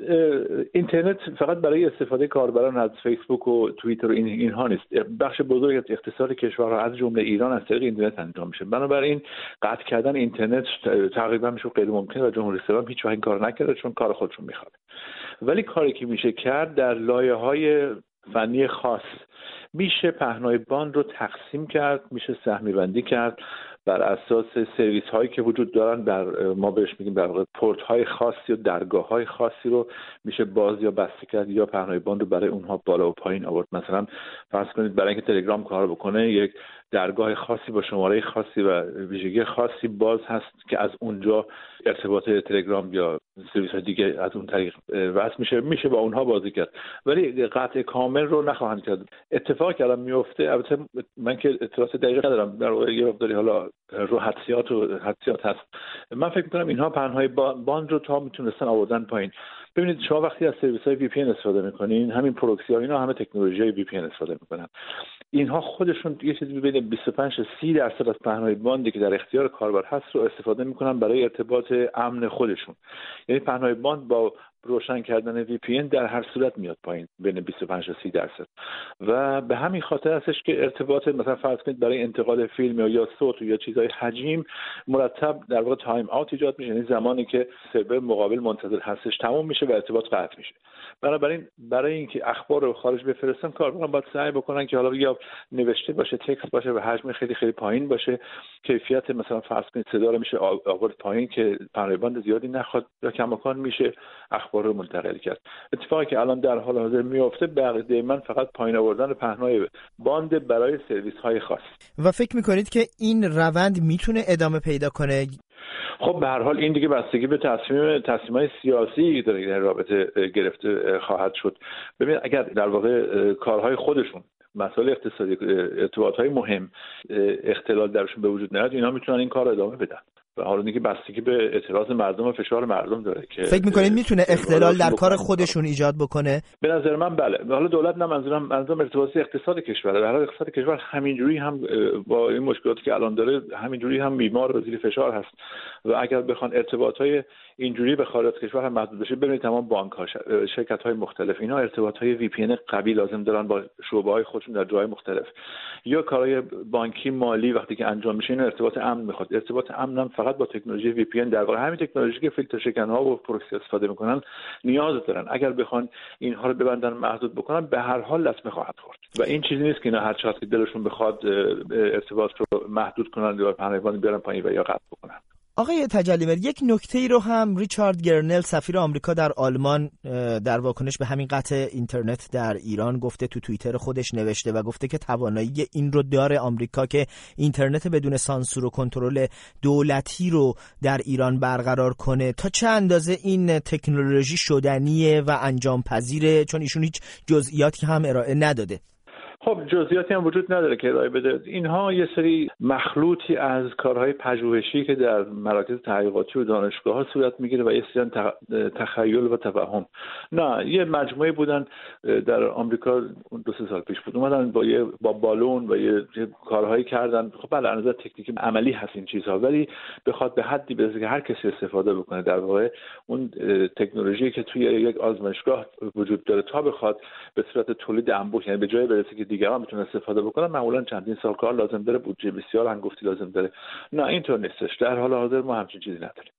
اینترنت فقط برای استفاده کاربران از فیسبوک و توییتر و اینها نیست. بخش بزرگی از اقتصاد کشورها از جمله ایران از طریق اینترنت انجام میشه. بنابراین قطع کردن اینترنت تقریبا میشه غیر ممکن و جمهوری اسلامی هیچ وقت این کار نکرده چون کار خودشون میخواد. ولی کاری که میشه کرد در لایه‌های فنی خاص میشه پهنای باند رو تقسیم کرد، میشه سهمی بندی کرد بر اساس سرویس هایی که وجود دارن. ما بهش میگیم در واقع پورت های خاصی و درگاه های خاصی رو میشه باز یا بسته کرد یا پهنای باند رو برای اونها بالا و پایین آورد. مثلا فرض کنید برای اینکه تلگرام کار بکنه یک درگاه خاصی با شماره خاصی و ویژگی خاصی باز هست که از اونجا ارتباط تلگرام یا سرویس های دیگه از اون طریق وصل میشه با اونها بازی کرد، ولی قطع کامل رو نخواهند کرد. اتفاقی که الان میفته، البته من که اطلاعات دقیق ندارم، در واقع یه مقداری حالا رو حدسیات هست. من فکر می‌کنم اینها پهن‌های باند رو تا میتونستن آوردن پایین. ببینید شما وقتی از سرویس‌های وی پی ان استفاده می‌کنین، همین پروکسی‌ها اینا همه تکنولوژی‌های وی پی ان استفاده می‌کنن. اینها خودشون یه چیزی بین 25 تا 30% از پهنای باندی که در اختیار کاربر هست رو استفاده می‌کنن برای ارتباط امن خودشون. یعنی پهنای باند با روشن کردن وی پی ان در هر صورت میاد پایین بین 25 تا 30%. و به همین خاطر هستش که ارتباط مثلا فرض کنید برای انتقال فیلم یا صوت یا چیزهای حجیم مرتب در واقع تایم اوت ایجاد میشه، یعنی زمانی که سرور مقابل منتظر هستش تموم میشه و ارتباط قطع میشه. بنابراین برای اینکه اخبار رو خارج بفرستن کاربران باید سعی بکنن که حالا یا نوشته باشه، تکست باشه و حجم خیلی خیلی پایین باشه، کیفیت مثلا فرض کنید صدا رو میشه آورد پایین که پهنای باند زیادی نخواد یا کماکان میشه اخبار رو منتقل کرد. اتفاقی که الان در حال حاضر میفته بقیه من فقط پایین آوردن پهنای باند برای سرویس های خاص. و فکر میکنید که این روند میتونه ادامه پیدا کنه؟ خب به هر حال این دیگه بستگی به تصمیم‌های سیاسی در رابطه گرفته خواهد شد. ببین اگر در واقع کارهای خودشون مسائل اقتصادی، ارتباطات مهم اختلال درشون به وجود نیاد، اینا میتونن این کار رو ادامه بدن. و حالا دیگه بستگی به اعتراض مردم و فشار مردم داره که فکر می‌کنید میتونه اختلال در کار خودشون ایجاد بکنه؟ به نظر من بله. حالا دولت نه، منظورم ارتباطی اقتصاد کشوره. در حال اقتصاد کشور همینجوری هم با این مشکلاتی که الان داره همینجوری هم بیمار و زیر فشار هست و اگر بخوان ارتباطای اینجوری به خارج از کشور هم محدود بشه، ببینید تمام بانک‌ها، شرکت‌های مختلف اینا ارتباطهای وی پی ان قوی لازم دارن با شعبه‌های خودشون در جای مختلف. یا کارهای بانکی مالی وقتی که انجام میشه اینا ارتباط امن میخواد. ارتباط امن هم فقط با تکنولوژی وی پی ان، در واقع همین تکنولوژی که فیلتر شکن‌ها و پروکسی استفاده میکنن نیاز دارن. اگر بخوان اینها رو ببندن محدود بکنن به هر حال لطمه خواهد خورد و این چیزی نیست که اینا هر چقدر که دلشون بخواد ارتباط رو محدود کنن یا پهنای باند بیارن پایین و یا قطع بکنن. آقای تجلی‌مر، یک نکته‌ای رو هم ریچارد گرنل سفیر آمریکا در آلمان در واکنش به همین قطع اینترنت در ایران گفته، تو توییتر خودش نوشته و گفته که توانایی این رو داره آمریکا که اینترنت بدون سانسور و کنترل دولتی رو در ایران برقرار کنه. تا چه اندازه این تکنولوژی شدنیه و انجام پذیره؟ چون ایشون هیچ جزئیاتی هم ارائه نداده. خب جزئیاتی هم وجود نداره که ارائه بده. اینها یه سری مخلوطی از کارهای پژوهشی که در مراکز تحقیقاتی و دانشگاه‌ها صورت میگیره و یه سری تخیل و توهم. نه، یه مجموعه بودن در آمریکا 2-3 سال پیش بود، اومدن با بالون و یه کارهایی کردن. خب بله از نظر تکنیکی عملی هست این چیزها، ولی بخواد به حدی برسه که هر کسی استفاده بکنه در واقع اون تکنولوژی که توی یک آزمایشگاه وجود داره تا بخواد به صورت تولید انبوه، یعنی به جای برسه که دیگران میتونن استفاده بکنن، معمولا چندین سال کار لازم داره، بودجه بسیار هنگفتی لازم داره. نه اینطور نیستش. در حال حاضر ما همچین چیزی نداریم.